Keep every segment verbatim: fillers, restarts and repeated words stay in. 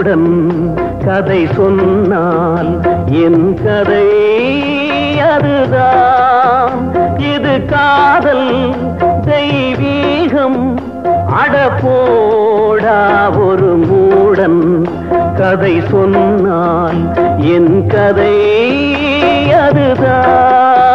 மூடன் கதை சொன்னால் என் கதை அதுதான். இது காதல் தெய்வீகம் அடப்போடா ஒரு மூடன் கதை சொன்னால் என் கதை அதுதான்.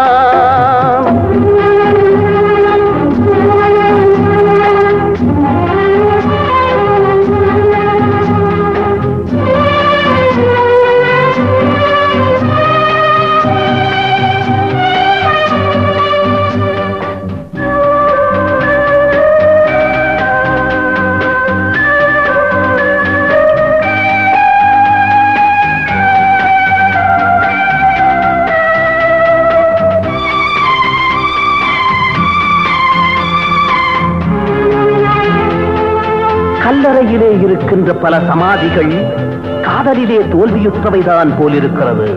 கல்லறையிலே இருக்கின்ற பல சமாதிகள் காதலிலே தோல்வியுற்றவைதான் போலிருக்கிறது.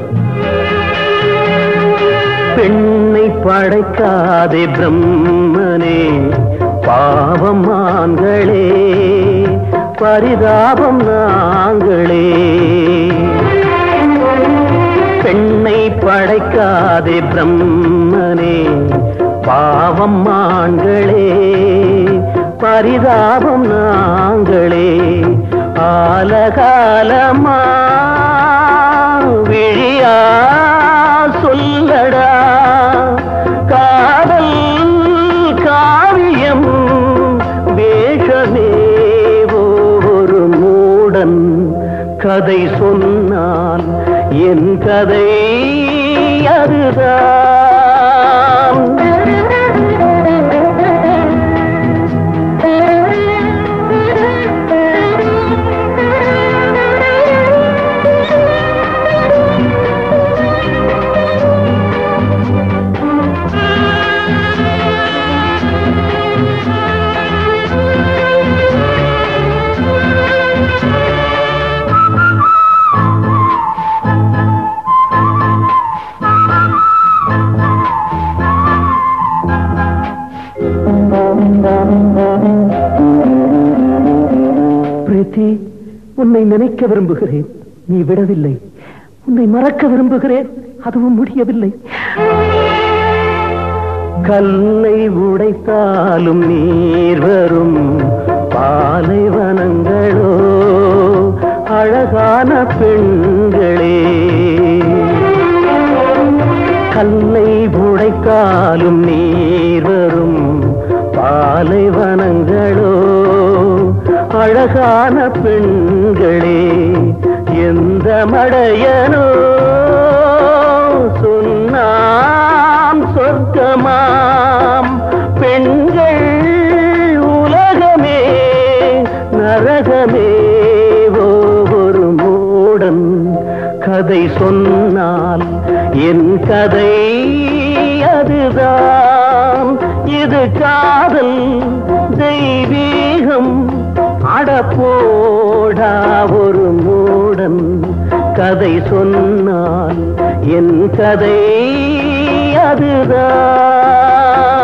பெண்ணை படைக்காதே பிரம்மனே, பாவம் ஆண்களே, பரிதாபம் நாங்களே. பெண்ணை படைக்காதே பிரம்மனே, பாவம் ஆண்களே, பரிதாபம் நாங்களே. ஆலகாலமா விழியா சொல்லடா, காதல் காவியம் வேஷமே ஒரு மூடன் கதை சொன்னால் என் கதை அதுதான். பிரீத்தி, உன்னை நினைக்க விரும்புகிறேன், நீ விடவில்லை. உன்னை மறக்க விரும்புகிறேன், அதுவும் முடியவில்லை. கல்லை உடைத்தாலும் நீர் வரும் பாலைவனங்களோ அழகான பெண்களே. கல்லை உடைத்தாலும் நீர் வரும் பாலைவனங்களோ அழகான பெண்களே. எந்த மடையனோ சொன்னாம் சொர்க்கமாம் பெண்கள் உலகமே நரகமே. ஒரு மூடன் கதை சொன்னால் என் கதை அதுதான். இது காதல் தெய்வீகம் அடப்போடா ஒரு மூடன் கதை சொன்னால் என் கதை அதுதான்.